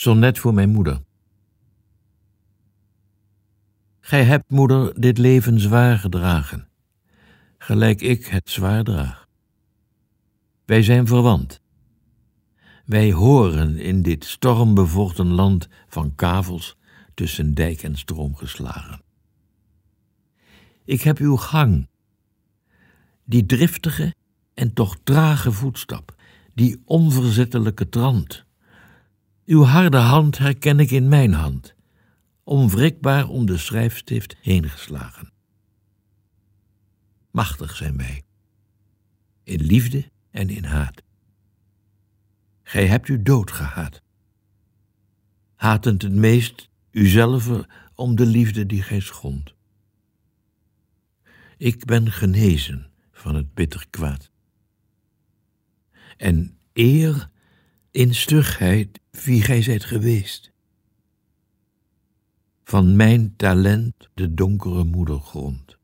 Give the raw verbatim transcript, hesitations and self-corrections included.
Sonnet voor mijn moeder. Gij hebt, moeder, dit leven zwaar gedragen, gelijk ik het zwaar draag. Wij zijn verwant. Wij horen in dit stormbevochten land van kavels tussen dijk en stroom geslagen. Ik heb uw gang, die driftige en toch trage voetstap, die onverzettelijke trant. Uw harde hand herken ik in mijn hand, onwrikbaar om de schrijfstift heen geslagen. Machtig zijn wij, in liefde en in haat. Gij hebt u dood gehaat, hatend het meest uzelve om de liefde die gij schondt. Ik ben genezen van het bitter kwaad. En eer in stugheid wie gij zijt geweest. Van mijn talent de donkere moedergrond.